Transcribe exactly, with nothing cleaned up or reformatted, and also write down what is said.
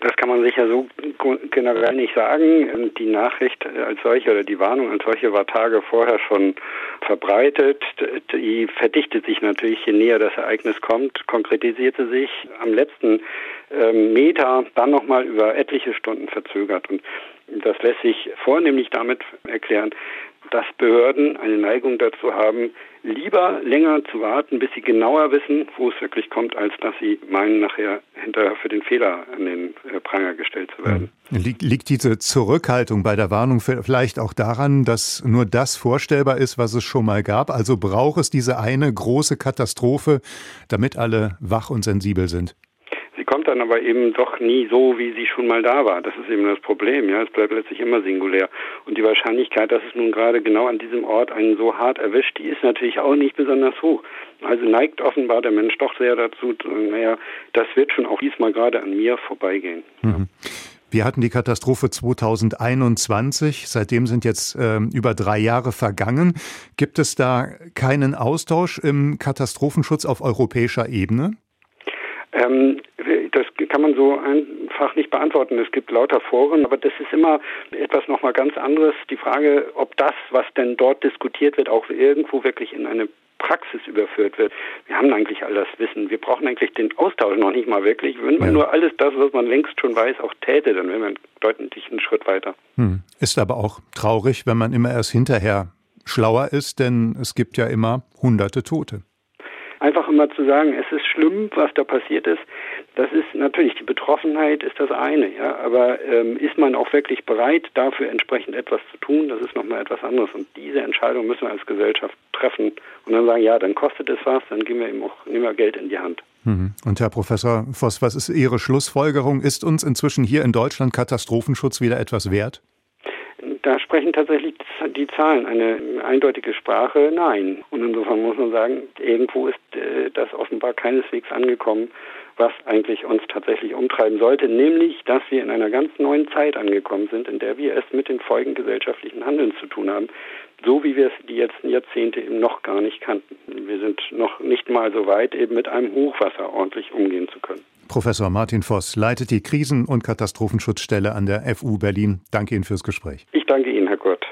Das kann man sicher so generell nicht sagen. Die Nachricht als solche oder die Warnung als solche war Tage vorher schon verbreitet. Die verdichtet sich natürlich, je näher das Ereignis kommt, konkretisierte sich am letzten Meter dann nochmal über etliche Stunden verzögert. Und das lässt sich vornehmlich damit erklären, dass Behörden eine Neigung dazu haben, lieber länger zu warten, bis sie genauer wissen, wo es wirklich kommt, als dass sie meinen, nachher hinterher für den Fehler an den Pranger gestellt zu werden. Liegt, liegt diese Zurückhaltung bei der Warnung vielleicht auch daran, dass nur das vorstellbar ist, was es schon mal gab? Also braucht es diese eine große Katastrophe, damit alle wach und sensibel sind? Sie kommt dann aber eben doch nie so, wie sie schon mal da war. Das ist eben das Problem. Ja, es bleibt letztlich immer singulär. Und die Wahrscheinlichkeit, dass es nun gerade genau an diesem Ort einen so hart erwischt, die ist natürlich auch nicht besonders hoch. Also neigt offenbar der Mensch doch sehr dazu, naja, das wird schon auch diesmal gerade an mir vorbeigehen. Mhm. Wir hatten die Katastrophe zweitausendeinundzwanzig. Seitdem sind jetzt äh, über drei Jahre vergangen. Gibt es da keinen Austausch im Katastrophenschutz auf europäischer Ebene? Ähm, das kann man so einfach nicht beantworten. Es gibt lauter Foren, aber das ist immer etwas nochmal ganz anderes. Die Frage, ob das, was denn dort diskutiert wird, auch irgendwo wirklich in eine Praxis überführt wird. Wir haben eigentlich all das Wissen. Wir brauchen eigentlich den Austausch noch nicht mal wirklich. Wenn man ja. nur alles das, was man längst schon weiß, auch täte, dann wäre man deutlich einen Schritt weiter. Hm. Ist aber auch traurig, wenn man immer erst hinterher schlauer ist, denn es gibt ja immer hunderte Tote. Einfach immer zu sagen, es ist schlimm, was da passiert ist, das ist natürlich, die Betroffenheit ist das eine, ja, aber ähm, ist man auch wirklich bereit, dafür entsprechend etwas zu tun, das ist nochmal etwas anderes. Und diese Entscheidung müssen wir als Gesellschaft treffen und dann sagen, ja, dann kostet es was, dann geben wir eben auch nehmen wir Geld in die Hand. Und Herr Professor Voss, was ist Ihre Schlussfolgerung? Ist uns inzwischen hier in Deutschland Katastrophenschutz wieder etwas wert? Da sprechen tatsächlich die Zahlen eine eindeutige Sprache, nein. Und insofern muss man sagen, irgendwo ist äh, das offenbar keineswegs angekommen, was eigentlich uns tatsächlich umtreiben sollte, nämlich, dass wir in einer ganz neuen Zeit angekommen sind, in der wir es mit den Folgen gesellschaftlichen Handelns zu tun haben, so wie wir es die letzten Jahrzehnte eben noch gar nicht kannten. Wir sind noch nicht mal so weit, eben mit einem Hochwasser ordentlich umgehen zu können. Professor Martin Voss leitet die Krisen- und Katastrophenschutzstelle an der F U Berlin. Danke Ihnen fürs Gespräch. Ich danke Ihnen, Herr Kurt.